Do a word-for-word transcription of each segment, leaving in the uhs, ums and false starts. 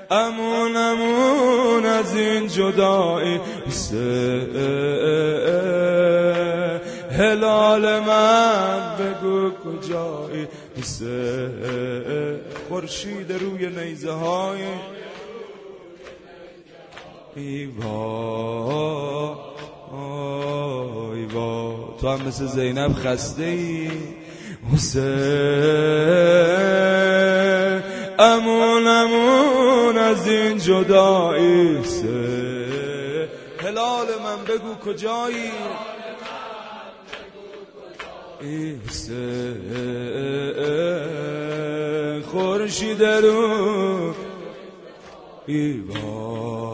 امون امون از این جدایی هلال من بگو کجایی خورشید روی نیزه های ایوا ایوا تو هم مثل زینب خسته ای حسین امون امون از این جدایی هلال من بگو کجایی خورشید رو ایوا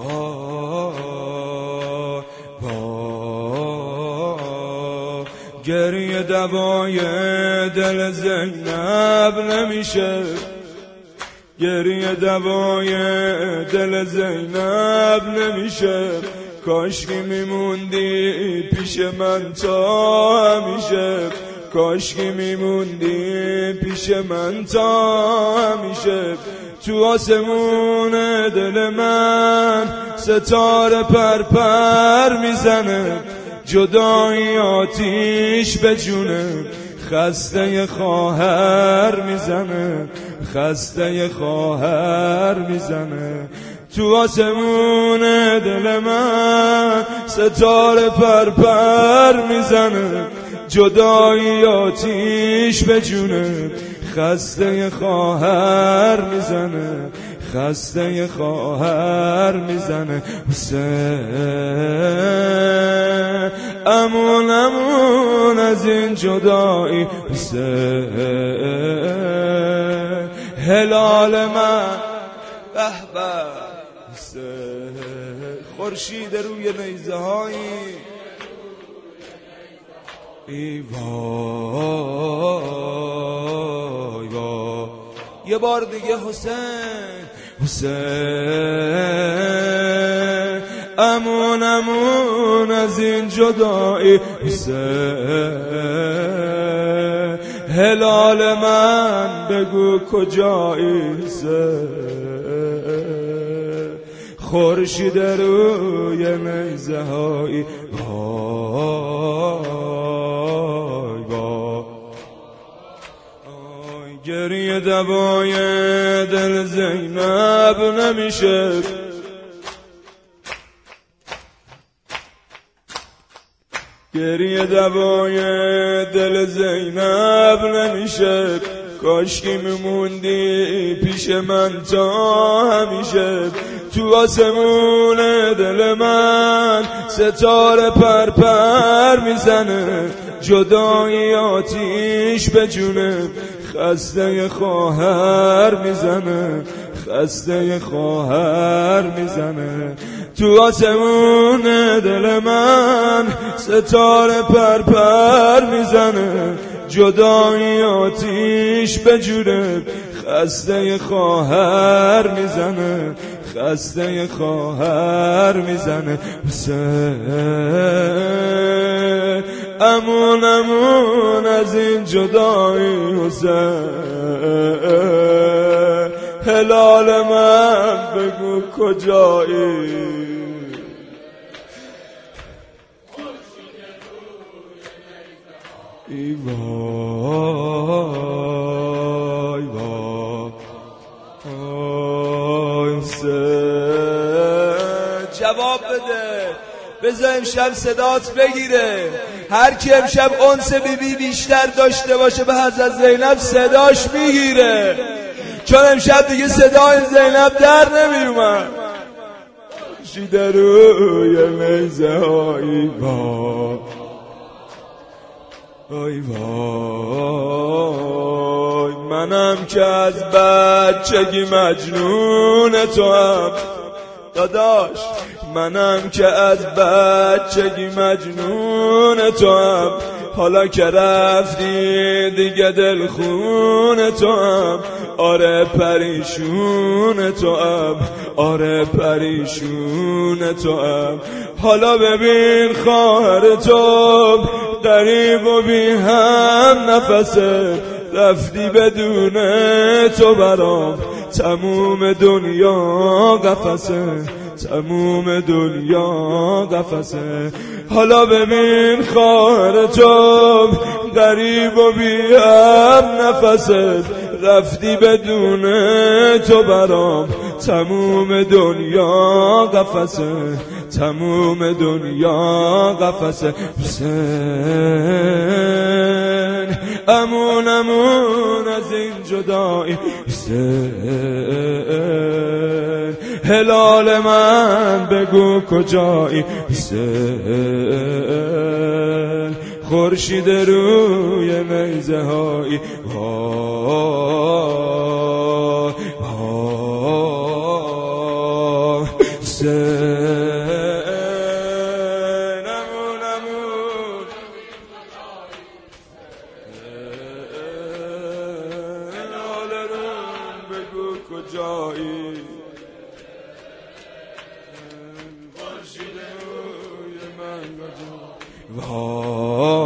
گریه دوای دل زینب نمیشه گریه دوای دل زینب نمیشه کاشکی میموندی پیش من تا همیشه کاشکی میموندی پیش من تا همیشه تو آسمون دل من ستاره پر پر میزنه جدایی آتیش به جونه خسته خواهر میزنه خسته خواهر میزنه تو آسمون دل من ستاره پر پر میزنه جدایی آتیش به جونه خسته خواهر میزنه خسته خواهر میزنه حسین امون امون از این جدایی حسین هلال من به به خورشید روی نیزه هایی ایوا ایوا یه بار دیگه حسین حسین امون امون از این جدایی حسین هلال من بگو کجایی خورشید روی نیزه هایی گریه دوای دل زینب نمیشه گریه دوای دل زینب نمیشه کاشکی میموندی پیش من تا همیشه تو آسمون دل من ستاره پر پر میزنه جدایی آتیش به جونه خسته خواهر میزنه خسته خواهر میزنه تو آسمون دل من ستاره پر پر میزنه جدایی آتیش به جونه خسته خواهر میزنه خسته خواهر میزنه حسین امون امون از این جدایی حسین هلال من بگو کجایی ایوا ایوا جواب بده بذار امشب صدات بگیره هر کی امشب انس بی بی بیشتر داشته باشه به حضرت زینب صداش میگیره چون امشب دیگه صدای زینب در نمیومد خورشید روی نیزه هایی با آی وای منم که از بچگی مجنون تو هم داداش منم که از بچگی مجنون تو هم حالا که رفتی دیگه دل خون تو هم آره پریشون تو هم آره پریشون تو هم حالا ببین خواهر تو غریب و بی هم نفسه رفتی بدون تو برام تموم دنیا قفسه، تموم دنیا قفسه. حالا ببین خواهر تو غریب و بی هم نفست، رفتی بدون تو برام تموم دنیا قفسه، تموم دنیا قفسه. حسین امون امون از این جدایی، حسین هلال من بگو کجایی، حسین خورشید روی نیزه هایی. حسین امون امون هلال من بگو کجایی، خورشید روی من کجایی.